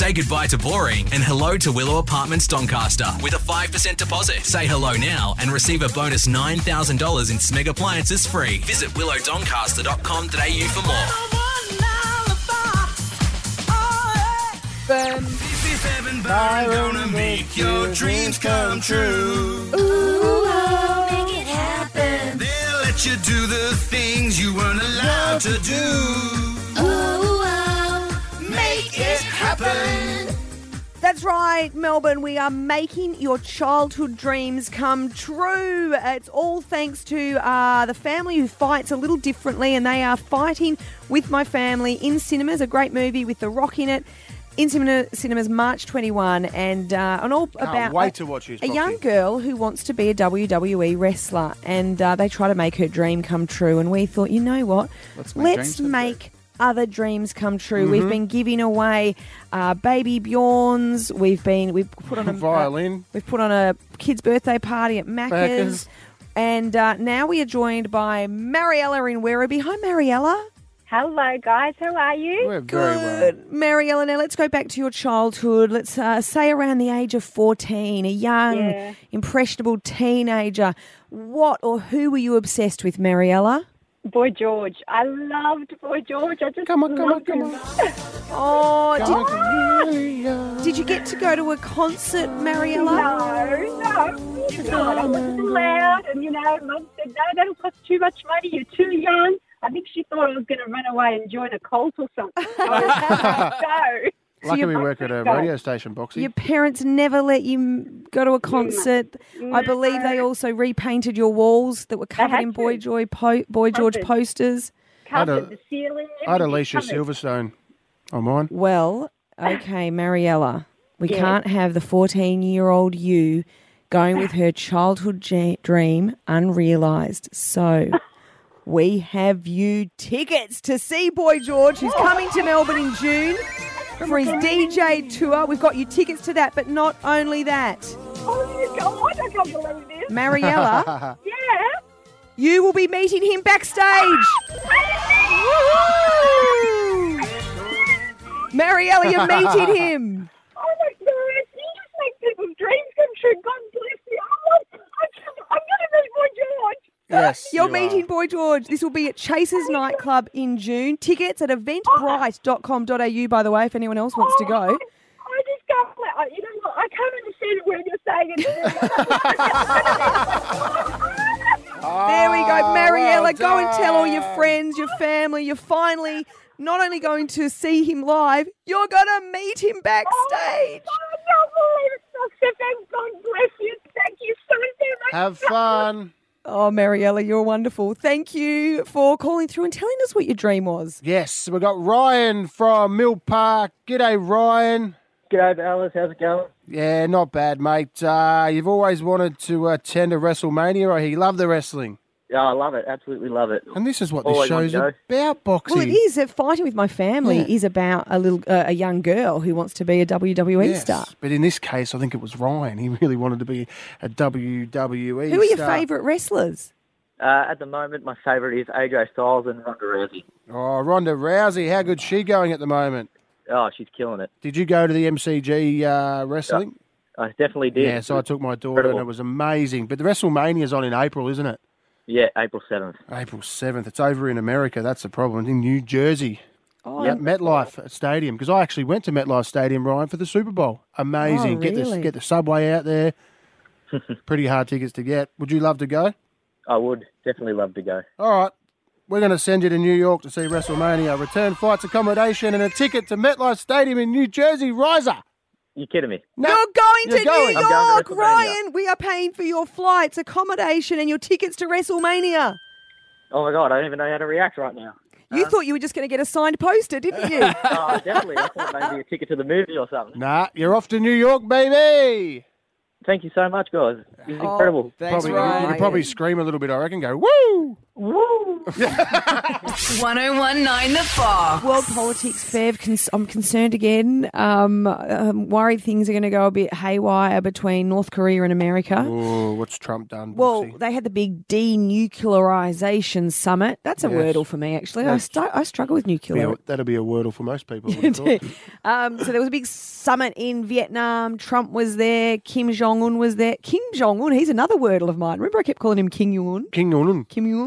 Say goodbye to boring and hello to Willow Apartments Doncaster with a 5% deposit. Say hello now and receive a bonus $9,000 in Smeg appliances free. Visit willowdoncaster.com.au for more. This is Evan Byron, gonna make your dreams come true. Ooh, make it happen. They'll let you do the things you weren't allowed to do. Ooh, make it happen. That's right, Melbourne. We are making your childhood dreams come true. It's all thanks to the family who fights a little differently, and they are Fighting with My Family in cinemas, a great movie with The Rock in it. In cinemas March 21, and all about wait to watch this, a young girl who wants to be a WWE wrestler, and they try to make her dream come true. And we thought, you know what? Let's make other dreams come true. We've been giving away baby Bjorns. We've put on a violin. We've put on a kid's birthday party at Macca's, and now we are joined by Mariella in Werribee. Hi, Mariella. Hello, guys. How are you? We're very well. Mariella, now let's go back to your childhood. Let's say around the age of 14, a young, impressionable teenager. What or who were you obsessed with, Mariella? Boy George. I loved Boy George. I just Come on. Oh, did you get to go to a concert, Mariella? No. God, I was too loud, and Mum said, no, that'll cost too much money. You're too young. I think she thought I was going to run away and join a cult or something. Lucky we work at a radio station, Boxy. Your parents never let you go to a concert. No. I believe they also repainted your walls that were covered in Boy George posters. Covered the ceiling. I had Alicia Silverstone on mine. Well, okay, Mariella, we can't have the 14-year-old you going with her childhood dream unrealised. So we have you tickets to see Boy George, who's coming to Melbourne in June for his DJ tour. We've got you tickets to that, but not only that. Oh, my God, I can't believe this. Mariella, Yeah? you will be meeting him backstage. Mariella, you're meeting him. Oh, my God. You just make people's dreams come true. God bless you. I'm going to meet Boy George. Yes, You're meeting Boy George. This will be at Chase's Nightclub in June. Tickets at eventbrite.com.au, by the way, if anyone else wants to go. I just can't. You know what? I can't understand a word you're saying. There we go, Mariella. Go and tell all your friends, your family. You're finally not only going to see him live, you're going to meet him backstage. I can't believe it. God bless you. Thank you so much. Have fun. Oh, Mariella, you're wonderful. Thank you for calling through and telling us what your dream was. Yes, we've got Ryan from Mill Park. G'day, Ryan. G'day, Alice. How's it going? Yeah, not bad, mate. You've always wanted to attend a WrestleMania. I hear you love the wrestling. Yeah, I love it. Absolutely love it. And this is what Always this show's wanted to go. about, Boxy. Well, it is. Fighting with My Family is about a young girl who wants to be a WWE star. But in this case, I think it was Ryan. He really wanted to be a WWE star. Who are your favourite wrestlers? At the moment, my favourite is AJ Styles and Ronda Rousey. Oh, Ronda Rousey. How good's she going at the moment? Oh, she's killing it. Did you go to the MCG wrestling? I definitely did. Yeah, so I took my daughter and it was amazing. But the WrestleMania's on in April, isn't it? Yeah, April 7th. April 7th. It's over in America. That's the problem. It's in New Jersey. Oh, At MetLife Stadium. Because I actually went to MetLife Stadium, Ryan, for the Super Bowl. Amazing. Oh, really? Get the subway out there. Pretty hard tickets to get. Would you love to go? I would definitely love to go. All right. We're going to send you to New York to see WrestleMania. Return flights, accommodation, and a ticket to MetLife Stadium in New Jersey. Riser. You kidding me? No, You're going to New I'm going York, to WrestleMania. Ryan. We are paying for your flights, accommodation, and your tickets to WrestleMania. Oh, my God. I don't even know how to react right now. You thought you were just going to get a signed poster, didn't you? Oh, definitely. I thought maybe a ticket to the movie or something. Nah, you're off to New York, baby. Thank you so much, guys. This is incredible. Thanks, You Ryan. could probably scream a little bit, I reckon. Go, woo! Woo! 1019 The Fox. World politics, Fev, I'm concerned again. Worried things are going to go a bit haywire between North Korea and America. Oh, what's Trump done? Well, Boxy? they had the big denuclearization summit. That's a Yes. wordle for me, actually. Yes. I struggle with nuclear. That'll be a wordle for most people. I would have thought. So there was a big summit in Vietnam. Trump was there. Kim Jong-un was there. Kim Jong-un, he's another wordle of mine. Remember I kept calling him Kim Jong-un? King Jong-un. Kim Jong-un.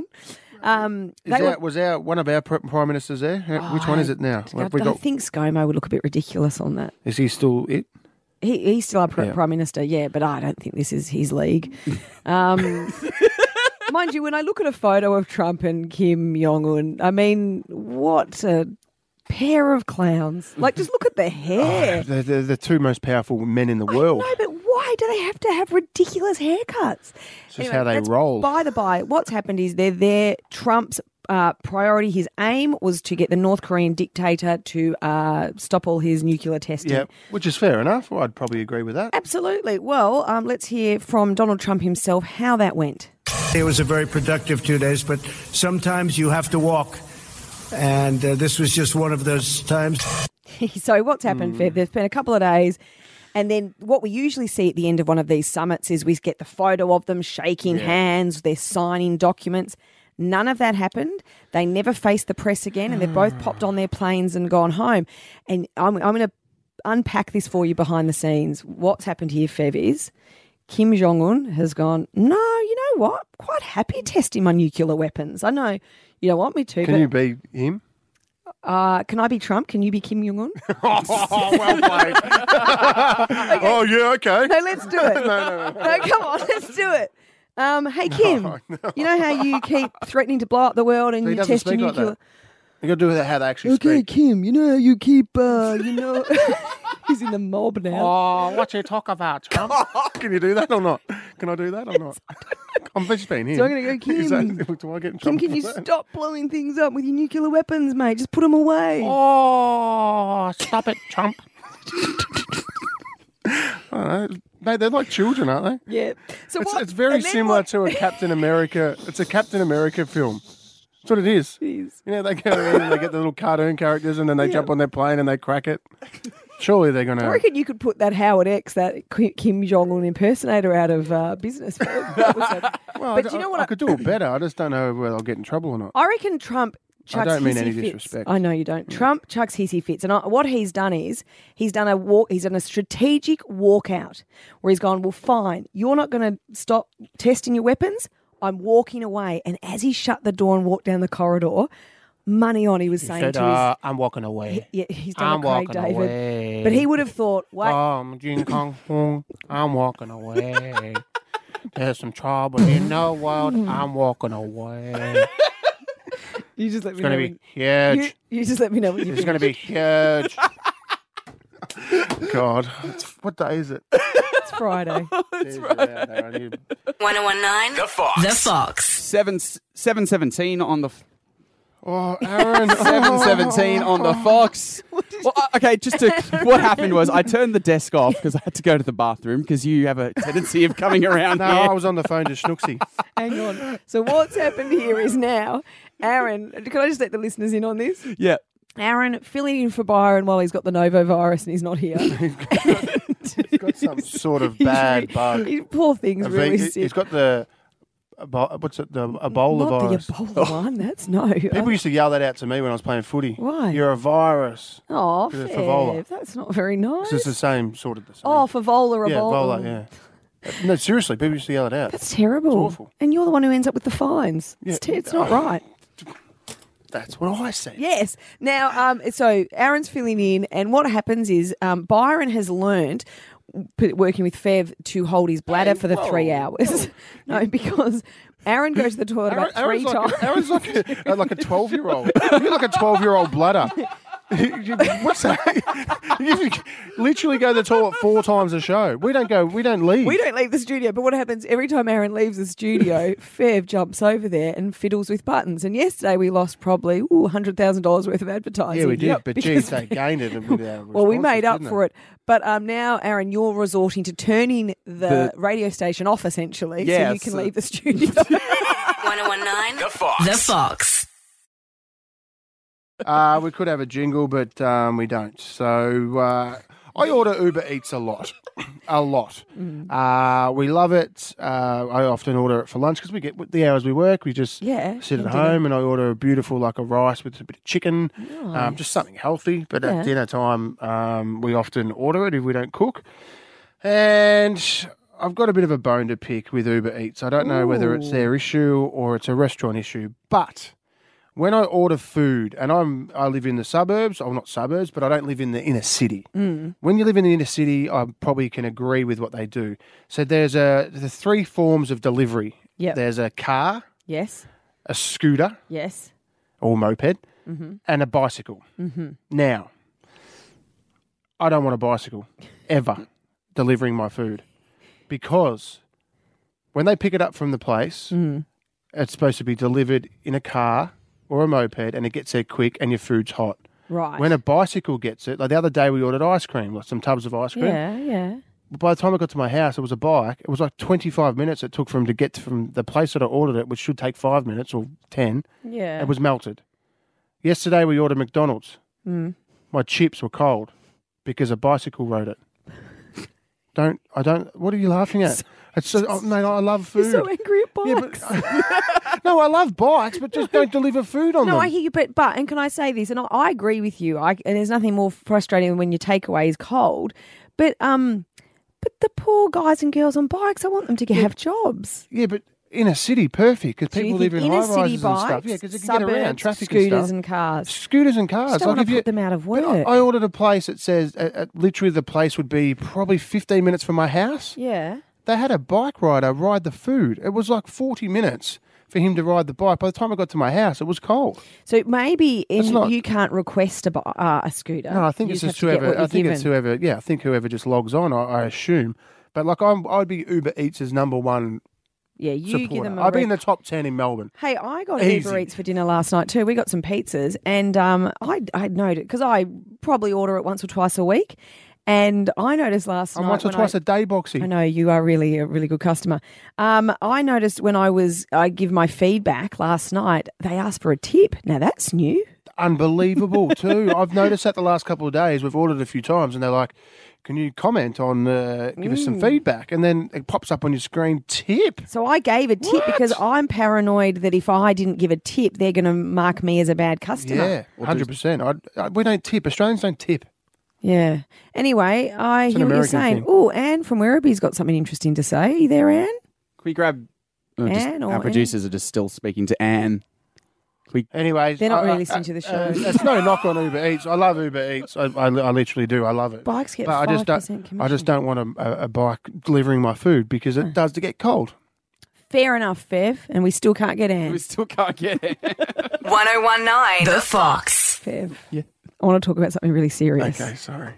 Was one of our prime ministers there? Which one is it now? I think ScoMo would look a bit ridiculous on that. Is he still it? He's still our Yeah. Prime Minister, yeah, but I don't think this is his league. Mind you, when I look at a photo of Trump and Kim Jong-un, I mean, what a pair of clowns. Like, just look at the hair. They're the two most powerful men in the world. No, but why do they have to have ridiculous haircuts? It's just how they that's roll. By the by, what's happened is they're there. Trump's priority, his aim was to get the North Korean dictator to stop all his nuclear testing. Yeah, which is fair enough. I'd probably agree with that. Absolutely. Well, let's hear from Donald Trump himself how that went. It was a very productive 2 days, but sometimes you have to walk. And this was just one of those times. So what's happened, Fev? There's been a couple of days, and then what we usually see at the end of one of these summits is we get the photo of them shaking hands, they're signing documents. None of that happened. They never faced the press again, and they've both popped on their planes and gone home. And I'm going to unpack this for you behind the scenes. What's happened here, Fev, is Kim Jong-un has gone, no, you know what? Quite happy testing my nuclear weapons. I know you don't want me to, Can but you be him? can I be Trump? Can you be Kim Jong-un? Oh, well played. Oh, yeah, okay. No, let's do it. No. No, come on, let's do it. Hey, Kim, you know how you keep threatening to blow up the world and He you doesn't test your speak like nuclear... that. You got to do with how they actually Okay, speak. Kim, you know how you keep, he's in the mob now. Oh, what you talk about, Trump? Can you do that or not? Can I do that or not? I'm just being here. So I'm going to go, Kim. Do I get in Kim, trouble can you for that? stop blowing things up with your nuclear weapons, mate? Just put them away. Oh, stop it, Trump. I don't know. Mate, they're like children, aren't they? Yeah. So It's very similar to a Captain America. It's a Captain America film. That's what it is. You know, they go in and they get the little cartoon characters and then they jump on their plane and they crack it. Surely they're going I to... reckon you could put that Howard X, that Kim Jong-un impersonator, out of business. Well, but do you know what I could do it better. I just don't know whether I'll get in trouble or not. I reckon Trump chucks don't mean hissy any fits. disrespect. I know you don't. Trump chucks hissy fits. And what he's done is he's done a strategic walkout where he's gone, well, fine, you're not going to stop testing your weapons. I'm walking away. And as he shut the door and walked down the corridor, money on, he was saying to his... I'm walking away. he's done I'm a Craig walking David. away. But he would have thought, wait, Jing Kong Fung, I'm walking away. There's some trouble in the world. I'm walking away. you just let It's me going know. to be huge. You just let me know when you It's going to be huge. God, what day is it? It's Friday. It's Friday. 1019 The Fox. The Fox. 7:17 on the Oh, Aaron. 7:17 on the Fox. Well, okay, what happened was I turned the desk off because I had to go to the bathroom because you have a tendency of coming around No, here. I was on the phone to Schnooksy. Hang on. So what's happened here is now, Aaron, can I just let the listeners in on this? Yeah. Aaron filling in for Byron while he's got the Novo virus and he's not here. He's got some sort of bad bug. Poor thing's really sick. He's got the what's it? The Ebola Not virus. the Ebola one. That's no. People used to yell that out to me when I was playing footy. Why? You're a virus. Oh, Because fair. it's Favola. That's not very nice. It's the same, sort of the same. Oh, Favola, yeah, Ebola. Ebola, yeah. No, seriously, people used to yell it out. That's terrible. It's awful. And you're the one who ends up with the fines. Yeah. It's not right. That's what I said. Yes. Now, so Aaron's filling in, and what happens is Byron has learned, working with Fev, to hold his bladder for the 3 hours. No, because Aaron goes to the toilet about three times. Aaron's like a 12-year-old. You're like a 12-year-old bladder. What's that? You literally go to the toilet 4 times a show. We don't leave. We don't leave the studio, but what happens every time Aaron leaves the studio, Fev jumps over there and fiddles with buttons. And yesterday we lost probably $100,000 worth of advertising. Yeah, we did. Yep, But because geez, they gained it. With our well, we made responses, up didn't for it. But now, Aaron, you're resorting to turning the radio station off, essentially, so Yeah, you can so- leave the studio. 1019 The Fox. The Fox. We could have a jingle, but we don't. So I order Uber Eats a lot. A lot. We love it. I often order it for lunch because we get with the hours we work. We just sit at home and I order a beautiful, like a rice with a bit of chicken, just something healthy. But at dinner time, we often order it if we don't cook. And I've got a bit of a bone to pick with Uber Eats. I don't know whether it's their issue or it's a restaurant issue, but when I order food, and I live in the suburbs, or not suburbs, but I don't live in the inner city. When you live in the inner city, I probably can agree with what they do. So there's the three forms of delivery. Yep. There's a car, Yes. a scooter, Yes. or moped, and a bicycle. Now, I don't want a bicycle ever delivering my food because when they pick it up from the place, it's supposed to be delivered in a car or a moped and it gets there quick and your food's hot. Right. When a bicycle gets it, like the other day we ordered ice cream, like some tubs of ice cream. Yeah. By the time I got to my house, it was a bike. It was like 25 minutes it took for him to get from the place that I ordered it, which should take 5 minutes or 10. Yeah. It was melted. Yesterday we ordered McDonald's. My chips were cold because a bicycle rode it. What are you laughing at? It's so, mate, I love food. You're so angry at bikes. No, I love bikes, but just don't deliver food on them. No, I hear you, but and can I say this? And I agree with you. And there's nothing more frustrating than when your takeaway is cold. But the poor guys and girls on bikes, I want them to have jobs. Yeah, but in a city, perfect, because So you people think live in inner high city rises and stuff. bikes, Yeah, because you can get around suburbs, traffic scooters and stuff. and cars. Scooters and cars. Just don't want to put them out of But work. I ordered a place that says literally the place would be probably 15 minutes from my house. Yeah. They had a bike rider ride the food. It was like 40 minutes for him to ride the bike. By the time I got to my house, it was cold. So maybe not- you can't request a scooter. No, I think You it's just just have to get whoever. what I think you're it's given. whoever. Yeah, I think whoever just logs on. I assume. But like I'd be Uber Eats' number one Yeah, you give supporter. them a I'd be in rec- the top 10 in Melbourne. Hey, I got Easy. Uber Eats for dinner last night too. We got some pizzas, and I noted because I probably order it once or twice a week, and I noticed last I'm night once or when twice a day, Boxy. I know you are really a really good customer. I noticed when I give my feedback last night, they asked for a tip. Now that's new. Unbelievable too. I've noticed that the last couple of days. We've ordered a few times, and they're like, "Can you comment on? Give us some feedback?" And then it pops up on your screen. Tip. So I gave a tip What? because I'm paranoid that if I didn't give a tip, they're going to mark me as a bad customer. Yeah, 100%. We don't tip. Australians don't tip. Yeah. Anyway, I It's an hear what you're American saying. thing. Oh, Anne from Werribee's got something interesting to say. Are you there, Anne? Can we grab... Anne or our producers are just still speaking to Anne. Anyways, They're not really listening to the show. It's no knock on Uber Eats. I love Uber Eats. I literally do. I love it. Bikes get But 5% commission. I just don't want a bike delivering my food because it does to get cold. Fair enough, Fev, and we still can't get Anne. We still can't get it. 1019 The Fox. Fev. Yeah. I want to talk about something really serious. Okay, sorry.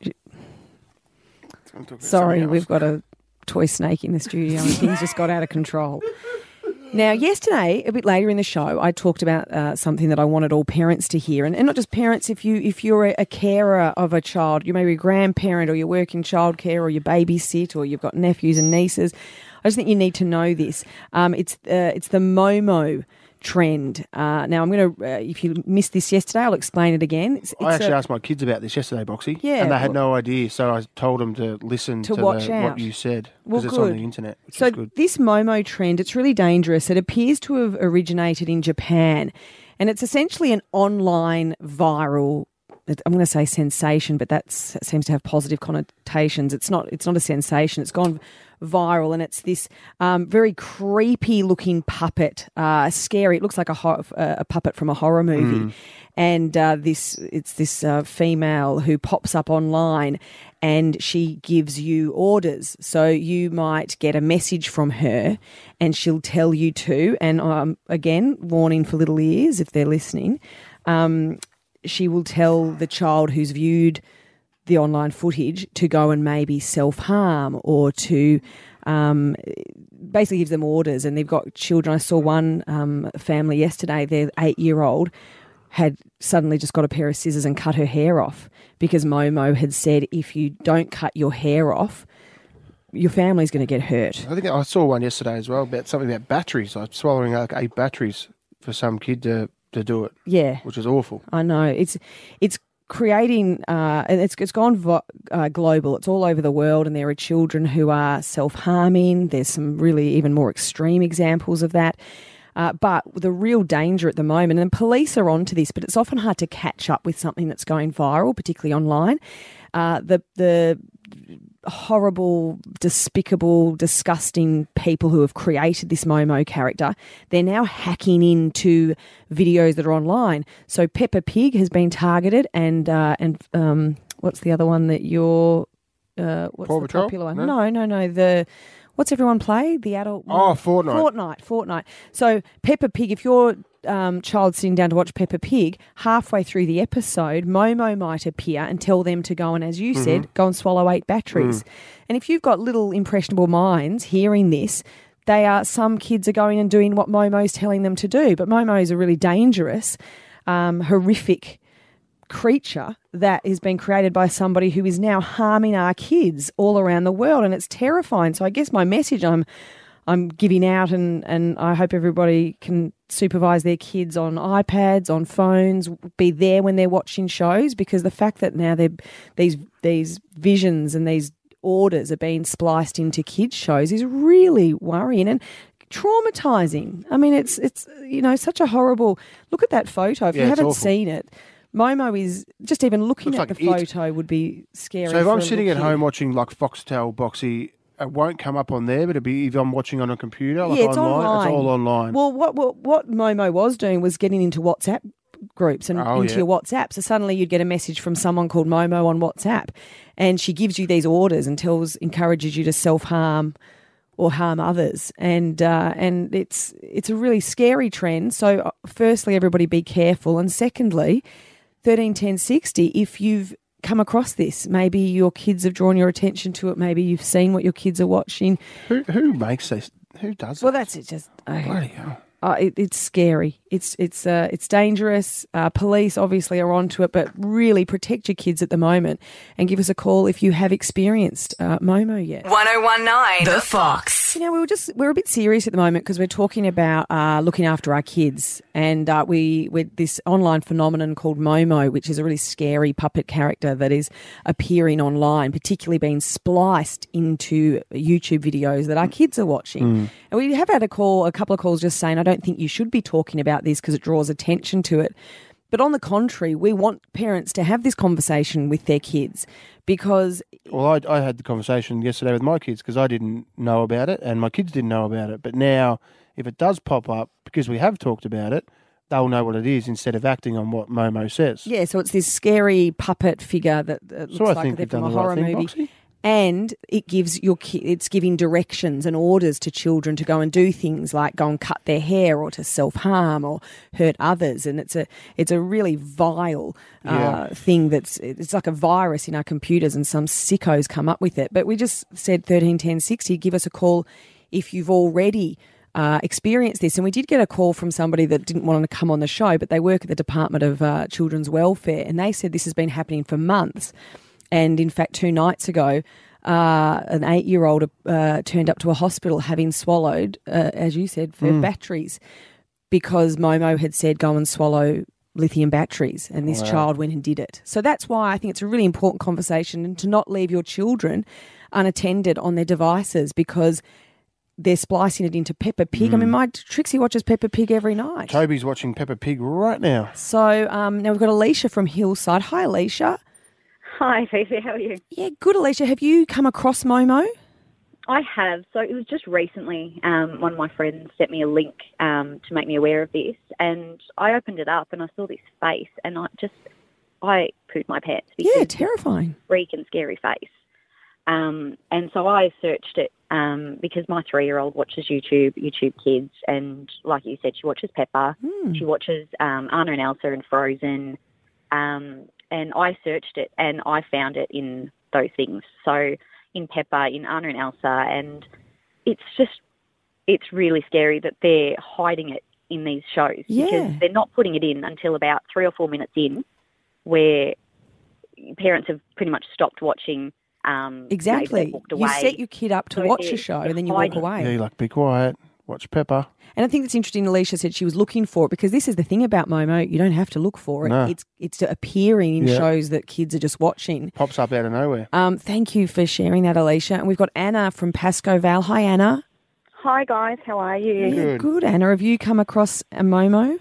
Sorry, we've got a toy snake in the studio and things just got out of control. Now, yesterday, a bit later in the show, I talked about something that I wanted all parents to hear, and not just parents. If you're a carer of a child, you may be a grandparent, or you work in childcare, or you babysit, or you've got nephews and nieces. I just think you need to know this. It's the Momo trend. Now, I'm going to, if you missed this yesterday, I'll explain it again. I actually asked my kids about this yesterday, Boxy. Yeah, and they had no idea, so I told them to listen to watch out. what you said Well, because it's on good. the internet, which So is good. this Momo trend, it's really dangerous. It appears to have originated in Japan, and it's essentially an online viral, I'm going to say sensation, but that seems to have positive connotations. It's not a sensation. It's gone viral, and it's this very creepy looking puppet, scary. It looks like a puppet from a horror movie. And it's this female who pops up online, and she gives you orders. So you might get a message from her, and she'll tell you to. And again, warning for little ears if they're listening. She will tell the child who's viewed the online footage to go and maybe self-harm or to basically gives them orders. And they've got children. I saw one family yesterday, their 8-year-old had suddenly just got a pair of scissors and cut her hair off because Momo had said, if you don't cut your hair off, your family's going to get hurt. I think I saw one yesterday as well about something about batteries, like swallowing like 8 batteries for some kid to do it. Yeah. Which is awful. I know. It's creating, and it's gone global. It's all over the world, and there are children who are self-harming. There's some really even more extreme examples of that. But the real danger at the moment, and police are onto this, but it's often hard to catch up with something that's going viral, particularly online. The horrible, despicable, disgusting people who have created this Momo character, they're now hacking into videos that are online. So Peppa Pig has been targeted, and what's the other one that you're? What's Paw the Patrol? popular one? No? No. What's everyone play? The adult. Oh, Fortnite. Fortnite. So Peppa Pig, if your child's sitting down to watch Peppa Pig, halfway through the episode, Momo might appear and tell them to go and, as you said, go and swallow 8 batteries. And if you've got little impressionable minds hearing this, some kids are going and doing what Momo's telling them to do. But Momo is a really dangerous, horrific creature that has been created by somebody who is now harming our kids all around the world, and it's terrifying. So I guess my message I'm giving out, and I hope everybody can supervise their kids on iPads, on phones, be there when they're watching shows, because the fact that now these visions and these orders are being spliced into kids' shows is really worrying and traumatizing. I mean, it's such a horrible look at that photo. If you haven't seen it, Momo is just even looking at the photo would be scary. So if I'm sitting at home watching like Foxtel Boxy, it won't come up on there, but it'd be if I'm watching on a computer, like it's online. It's all online. Well, what Momo was doing was getting into WhatsApp groups and into your WhatsApp. So suddenly you'd get a message from someone called Momo on WhatsApp, and she gives you these orders and encourages you to self-harm or harm others, and it's a really scary trend. So firstly, everybody be careful, and secondly, 131060, if you've come across this, maybe your kids have drawn your attention to it, maybe you've seen what your kids are watching. Who makes this? Who does Well, it? that's it. Just Bloody hell. It's scary. It's dangerous. Police obviously are onto it, but really protect your kids at the moment, and give us a call if you have experienced Momo yet. 1019 The Fox. You know, we're a bit serious at the moment because we're talking about looking after our kids, and with this online phenomenon called Momo, which is a really scary puppet character that is appearing online, particularly being spliced into YouTube videos that our kids are watching. And we have had a couple of calls just saying, I don't think you should be talking about this because it draws attention to it. But on the contrary, we want parents to have this conversation with their kids because... Well, I had the conversation yesterday with my kids because I didn't know about it and my kids didn't know about it. But now, if it does pop up, because we have talked about it, they'll know what it is instead of acting on what Momo says. Yeah, so it's this scary puppet figure that looks like they're from a horror movie. Boxy. And it gives it's giving directions and orders to children to go and do things like go and cut their hair or to self-harm or hurt others. And it's a really vile thing it's like a virus in our computers, and some sickos come up with it. But we just said 131060, give us a call if you've already experienced this. And we did get a call from somebody that didn't want to come on the show, but they work at the Department of Children's Welfare, and they said this has been happening for months. And in fact, 2 nights ago, an 8-year-old turned up to a hospital having swallowed, as you said, batteries, because Momo had said go and swallow lithium batteries, and this child went and did it. So that's why I think it's a really important conversation, and to not leave your children unattended on their devices because they're splicing it into Peppa Pig. I mean, my Trixie watches Peppa Pig every night. Toby's watching Peppa Pig right now. So now we've got Alicia from Hillside. Hi, Alicia. Hi, Fifi. How are you? Yeah, good, Alicia. Have you come across Momo? I have. So it was just recently one of my friends sent me a link to make me aware of this, and I opened it up and I saw this face, and I pooed my pants. Yeah, terrifying. Freaking scary face. And so I searched it because my 3-year-old watches YouTube Kids, and like you said, she watches Peppa. She watches Anna and Elsa and Frozen. And I searched it and I found it in those things. So in Peppa, in Anna and Elsa, and it's really scary that they're hiding it in these shows because they're not putting it in until about 3 or 4 minutes in, where parents have pretty much stopped watching Exactly. Maybe they walked away. You set your kid up to So watch a show and then you walk away. Yeah, you're like, be quiet, watch Pepper. And I think it's interesting. Alicia said she was looking for it because this is the thing about Momo. You don't have to look for it. No. It's appearing in Yeah. shows that kids are just watching. Pops up out of nowhere. Thank you for sharing that, Alicia. And we've got Anna from Pascoe Vale. Hi, Anna. Hi guys, how are you? Yeah, good, Anna. Have you come across a Momo?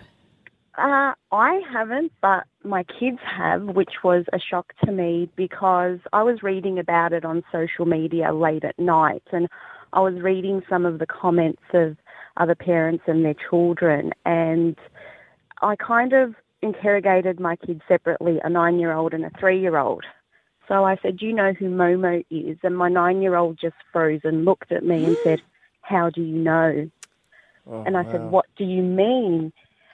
I haven't, but my kids have, which was a shock to me because I was reading about it on social media late at night, and I was reading some of the comments of other parents and their children, and I kind of interrogated my kids separately, a 9-year-old and a 3-year-old. So I said, do you know who Momo is? And my 9-year-old just froze and looked at me and said, how do you know? And I said, what do you mean?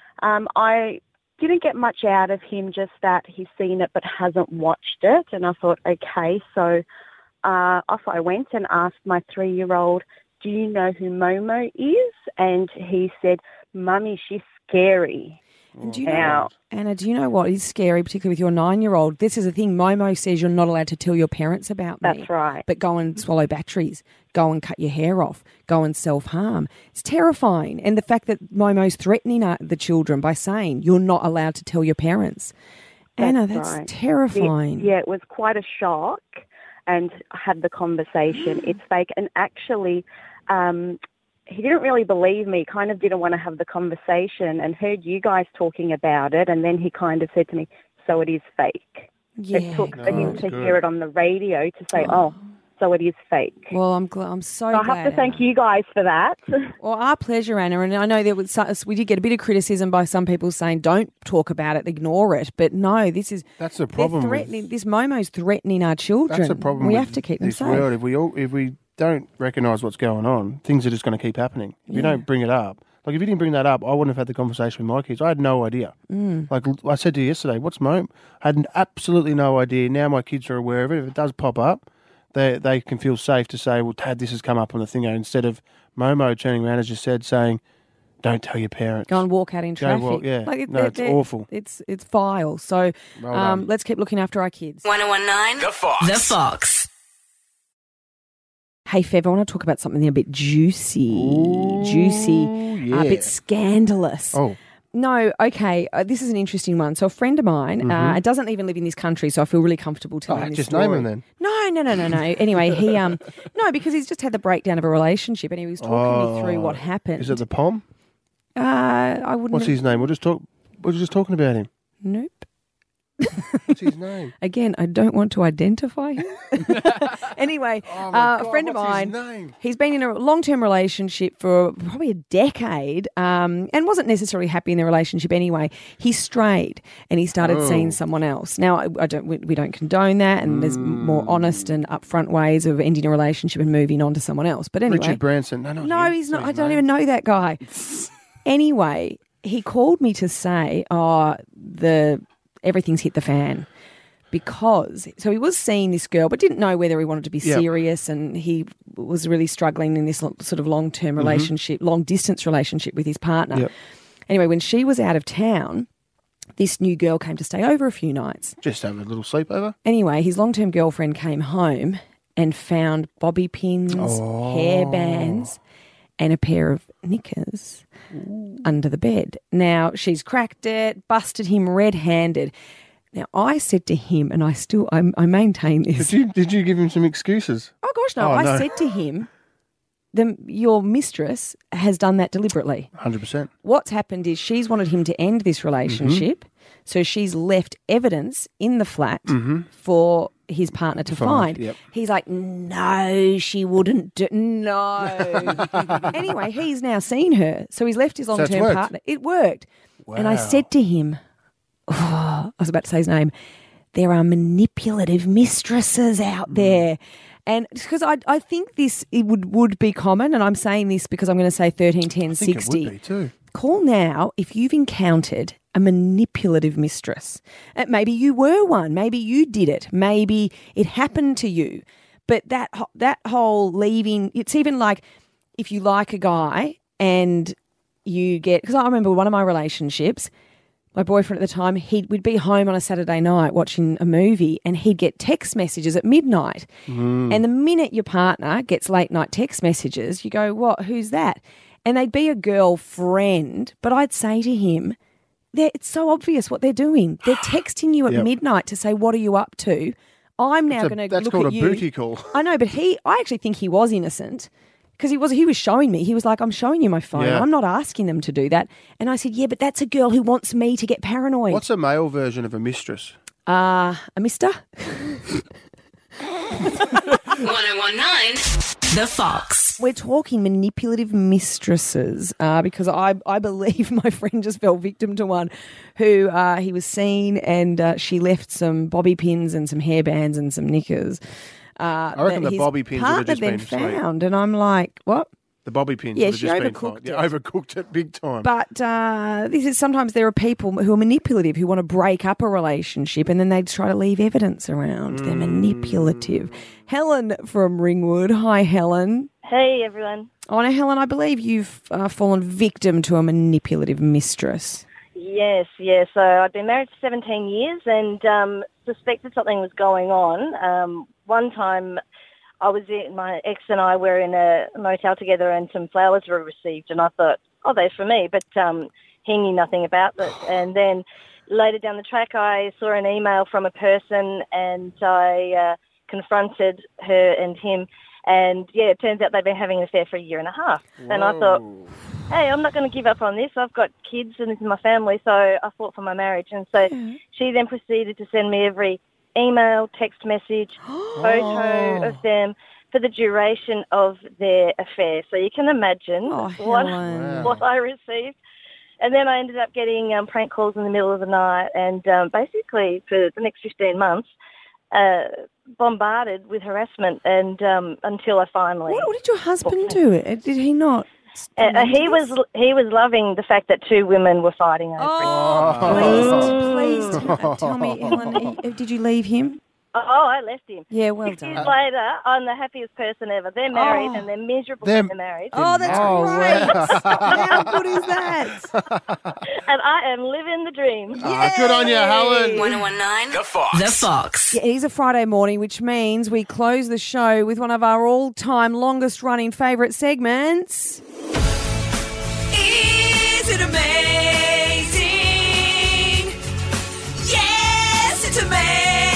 I didn't get much out of him, just that he's seen it but hasn't watched it. And I thought, okay, so off I went and asked my 3-year-old, do you know who Momo is? And he said, Mummy, she's scary. And do you know, Anna, do you know what is scary, particularly with your 9-year-old? This is the thing. Momo says you're not allowed to tell your parents about me. That's right. But go and swallow batteries. Go and cut your hair off. Go and self-harm. It's terrifying. And the fact that Momo's threatening the children by saying you're not allowed to tell your parents. Anna, that's right. terrifying. Yeah, it was quite a shock. And I had the conversation. It's fake. And actually, he didn't really believe me, kind of didn't want to have the conversation, and heard you guys talking about it. And then he kind of said to me, so it is fake. Yeah, it took for him to hear it on the radio to say, so it is fake. Well, I'm so glad. I have to thank you guys for that. Well, our pleasure, Anna. And I know there was we did get a bit of criticism by some people saying don't talk about it, ignore it. But no, that's the problem. This Momo's threatening our children. That's the problem. We with have to keep them this safe. world. If we don't recognise what's going on, things are just going to keep happening. If you don't bring it up, like if you didn't bring that up, I wouldn't have had the conversation with my kids. I had no idea. Like I said to you yesterday, what's Momo? I had absolutely no idea. Now my kids are aware of it. If it does pop up, they can feel safe to say, well, Dad, this has come up on the thing, instead of Momo turning around, as you said, saying, don't tell your parents. Go and walk out in traffic. It's awful. It's vile. So Well let's keep looking after our kids. 1019 The Fox. The Fox. Hey, Fev, I want to talk about something a bit juicy, a bit scandalous. Oh. No, okay, this is an interesting one. So a friend of mine, it doesn't even live in this country, so I feel really comfortable telling this just story. name him then. No. Anyway, he no, because he's just had the breakdown of a relationship, and he was talking me through what happened. Is it the Pom? I wouldn't. What's his name? We're just talking about him. Nope. What's his name? Again, I don't want to identify him. Anyway, a friend of mine, What's his name? he's been in a long-term relationship for probably a decade and wasn't necessarily happy in the relationship anyway. He strayed and he started seeing someone else. Now, we don't condone that, and there's more honest and upfront ways of ending a relationship and moving on to someone else. But anyway. Richard Branson. No, He's not. I don't even know that guy. Anyway, he called me to say, everything's hit the fan, because he was seeing this girl but didn't know whether he wanted to be serious, and he was really struggling in this sort of long-term relationship, long-distance relationship with his partner. Anyway, when she was out of town, this new girl came to stay over a few nights. Just have a little sleepover. Anyway, his long-term girlfriend came home and found bobby pins, hairbands, and a pair of knickers under the bed. Now, she's cracked it, busted him red-handed. Now, I said to him, and I maintain this. Did you give him some excuses? Oh, gosh, no. I said to him, your mistress has done that deliberately. 100%. What's happened is she's wanted him to end this relationship, so she's left evidence in the flat for his partner to find. Yep. He's like, no, she wouldn't do. No. Anyway, he's now seen her, so he's left his long-term partner. It worked. Wow. And I said to him, I was about to say his name, there are manipulative mistresses out there. And because I think it would be common, and I'm saying this because I'm going to say 13, 10, 60. It would be too. Call now if you've encountered a manipulative mistress. Maybe you were one. Maybe you did it. Maybe it happened to you. But that whole leaving, it's even like if you like a guy and you get, because I remember one of my relationships, my boyfriend at the time, we'd be home on a Saturday night watching a movie and he'd get text messages at midnight. And the minute your partner gets late night text messages, you go, what, who's that? And they'd be a girlfriend, but I'd say to him, it's so obvious what they're doing. They're texting you at midnight to say, what are you up to? I'm now going to look at you. That's called a booty call. I know, but I actually think he was innocent. Because he was showing me. He was like, I'm showing you my phone. Yeah. I'm not asking them to do that. And I said, yeah, but that's a girl who wants me to get paranoid. What's a male version of a mistress? A mister? 1019 The Fox. We're talking manipulative mistresses because I believe my friend just fell victim to one who he was seen and she left some bobby pins and some hairbands and some knickers. I reckon the bobby pins would have just been found, and I'm like, what? The bobby pins Yeah, would have she just been overcooked fine. it. Yeah, overcooked it big time. But sometimes there are people who are manipulative, who want to break up a relationship, and then they try to leave evidence around. They're manipulative. Helen from Ringwood. Hi, Helen. Hey, everyone. Oh, now, Helen, I believe you've fallen victim to a manipulative mistress. Yes. So I'd been married for 17 years and suspected something was going on. One time my ex and I were in a motel together and some flowers were received and I thought, oh, they're for me, but he knew nothing about this. And then later down the track I saw an email from a person and I confronted her and him. And, yeah, it turns out they've been having an affair for a year and a half. Whoa. And I thought, hey, I'm not going to give up on this. I've got kids and this is my family, so I fought for my marriage. And so she then proceeded to send me every email, text message, photo of them for the duration of their affair. So you can imagine what I received. And then I ended up getting prank calls in the middle of the night and basically for the next 15 months bombarded with harassment and until I finally... What did your husband do? Did he not? He was loving the fact that two women were fighting over Please tell me, Helen, did you leave him? Oh, I left him. Yeah, well 6 done. years later, I'm the happiest person ever. They're married and they're miserable when they're married. Oh, that's great. How good is that? And I am living the dream. Good on you, Helen. 1019 The Fox. The Fox. Yeah, it is a Friday morning, which means we close the show with one of our all-time longest-running favourite segments. Is it amazing? Yes, it's amazing.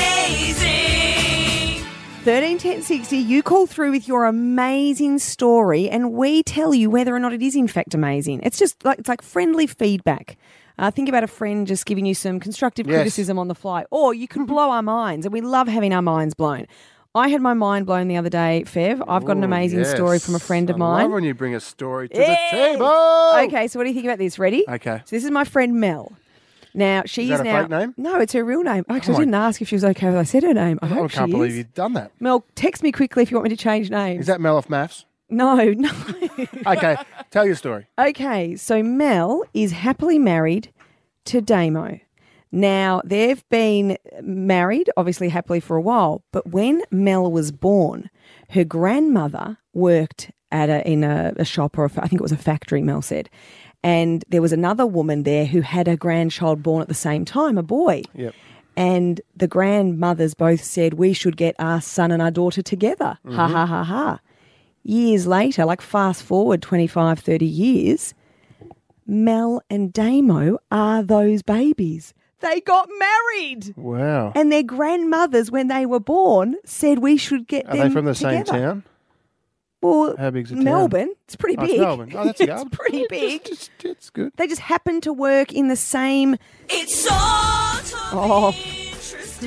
131060, you call through with your amazing story and we tell you whether or not it is in fact amazing. It's just like friendly feedback. Think about a friend just giving you some constructive criticism on the fly. Or you can blow our minds, and we love having our minds blown. I had my mind blown the other day, Fev. I've got an amazing story from a friend of mine. I love when you bring a story to the table. Okay, so what do you think about this? Ready? Okay. So this is my friend Mel. Now, she Is that is a now... fake name? No, it's her real name. Actually, I didn't ask if she was okay if I said her name. I I hope can't she believe is. you've done that. Mel, text me quickly if you want me to change names. Is that Mel off maths? No. Okay, tell your story. Okay, so Mel is happily married to Damo. Now, they've been married, obviously happily for a while, but when Mel was born, her grandmother worked in a shop or I think it was a factory, Mel said, and there was another woman there who had a grandchild born at the same time, a boy. Yep. And the grandmothers both said, we should get our son and our daughter together. Mm-hmm. Ha, ha, ha, ha. Years later, like fast forward 25, 30 years, Mel and Damo are those babies. They got married. Wow. And their grandmothers, when they were born, said we should get them Are they from the together. same town? Well, How big's the town? Melbourne. It's pretty Oh, big. it's Melbourne. Oh, that's It's pretty big. It's good. They just happen to work in the same... It's sort of interesting.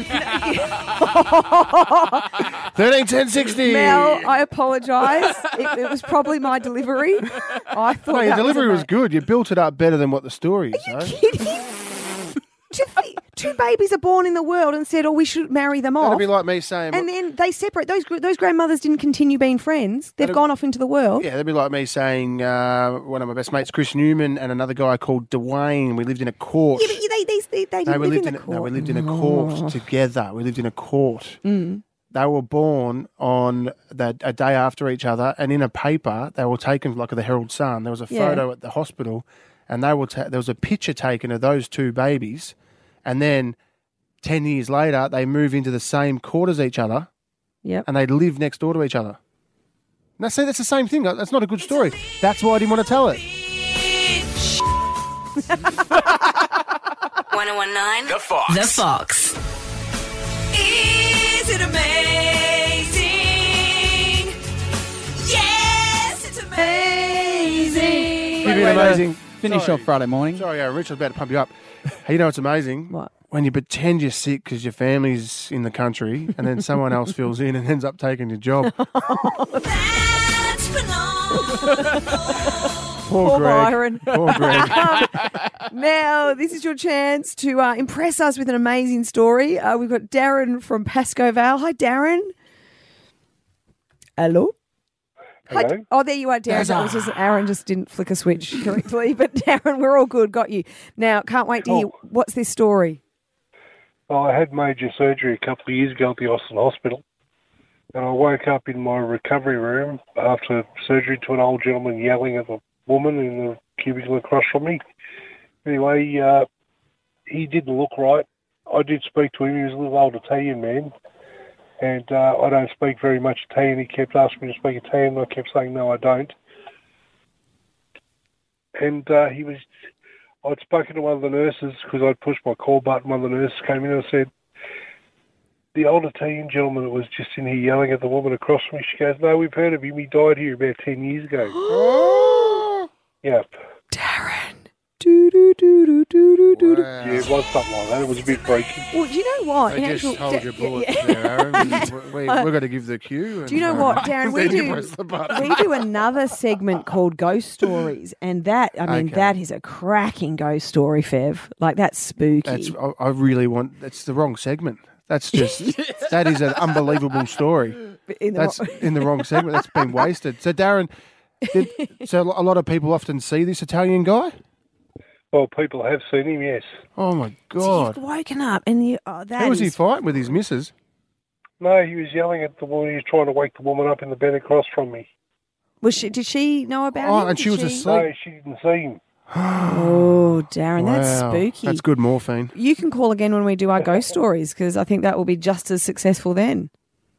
131060. Mel, I apologise. It was probably my delivery. I thought No, your that delivery was good. You built it up better than what the story is. Are you kidding? Two babies are born in the world and said, we should marry them off. That'd be like me saying... And then they separate. Those grandmothers didn't continue being friends. They've gone off into the world. Yeah, that'd be like me saying one of my best mates, Chris Newman, and another guy called Dwayne. We lived in a court. Yeah, but they didn't live in the court. No, we lived in a court together. We lived in a court. Mm. They were born on a day after each other, and in a paper, they were taken like the Herald Sun. There was a photo at the hospital, and there was a picture taken of those two babies, and then 10 years later they move into the same court as each other, and they live next door to each other. Now, see, that's the same thing. That's not a good story. That's why I didn't want to tell it. 1019 The Fox. The Fox. Is it amazing? Yes, it's amazing. You've been amazing. Finish off Friday morning. Sorry, Rich, I was about to pump you up. Hey, you know what's amazing? What? When you pretend you're sick because your family's in the country and then someone else fills in and ends up taking your job. That's phenomenal. Poor Greg. Byron. Poor Greg. Now, this is your chance to impress us with an amazing story. We've got Darren from Pascoe Vale. Hi, Darren. Hello? Hello. Hi. Oh, there you are, Darren. That was just, Aaron just didn't flick a switch correctly. But, Darren, we're all good. Got you. Now, can't wait to hear. What's this story? Well, I had major surgery a couple of years ago at the Austin Hospital. And I woke up in my recovery room after surgery to an old gentleman yelling at the woman in the cubicle across from me. Anyway, he didn't look right. I did speak to him. He was a little old Italian man. And I don't speak very much Italian. He kept asking me to speak Italian, and I kept saying, no, I don't. And I'd spoken to one of the nurses because I'd pushed my call button. One of the nurses came in and said, the old Italian gentleman that was just in here yelling at the woman across from me, she goes, no, we've heard of him. He died here about 10 years ago. Yep. Darren. Wow. Yeah, it was something like that. It was a bit freaky. Well, do you know what? They just hold your bullets there, Aaron. We've got to give the cue. Do you know what, Darren? Then you press the button. We do another segment called Ghost Stories, and that, that is a cracking ghost story, Fev. Like, that's spooky. I really want. That's the wrong segment. That's just. That is an unbelievable story. That's in the wrong segment. That's been wasted. So, Darren, so a lot of people often see this Italian guy. Well, people have seen him, yes. Oh, my So God. you've woken up, and Who was he fighting with, his missus? No, he was yelling at the woman. He was trying to wake the woman up in the bed across from me. Did she know about him? And she was asleep. No, she didn't see him. Oh, Darren, that's Wow. spooky. That's good morphine. You can call again when we do our ghost stories, because I think that will be just as successful then.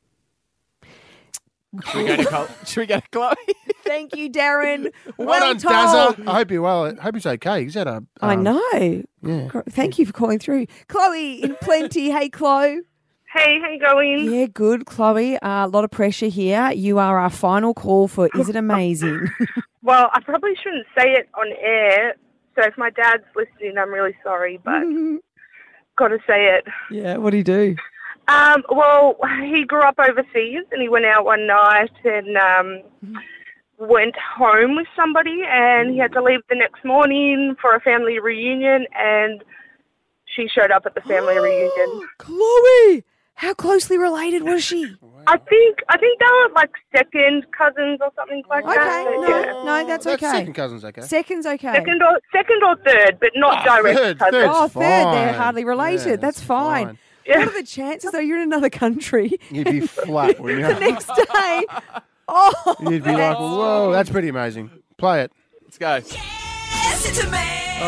Should we go to Chloe? Thank you, Darren. Well done, told. Dazza. I hope you're well. I hope he's okay. He's had a. I know. Yeah. Thank you for calling through. Chloe in Plenty. Hey, Chloe. Hey, how you going? Yeah, good, Chloe. A lot of pressure here. You are our final call for Is It Amazing? Well, I probably shouldn't say it on air, so if my dad's listening, I'm really sorry, but got to say it. Yeah, what do you do? Well, he grew up overseas, and he went out one night and went home with somebody, and he had to leave the next morning for a family reunion, and she showed up at the family reunion. Chloe! How closely related was she? I think they were like second cousins or something like that. Okay, no, that's okay. Second cousin's okay. Second's okay. Second or third, but not direct cousins. Third, they're hardly related. Yeah, that's fine. fine. What are the chances, though? You're in another country. You'd be flat, wouldn't you? The next day. Oh, You'd be like, whoa, that's pretty amazing. Play it. Let's go. Yes, it's amazing.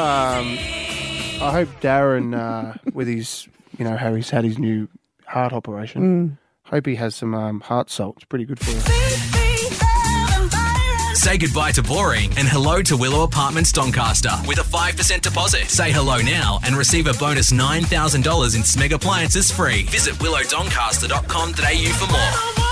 I hope Darren, with his, how he's had his new heart operation. Hope he has some heart salt. It's pretty good for you. Say goodbye to boring and hello to Willow Apartments Doncaster with a 5% deposit. Say hello now and receive a bonus $9,000 in Smeg appliances free. Visit willowdoncaster.com.au for more.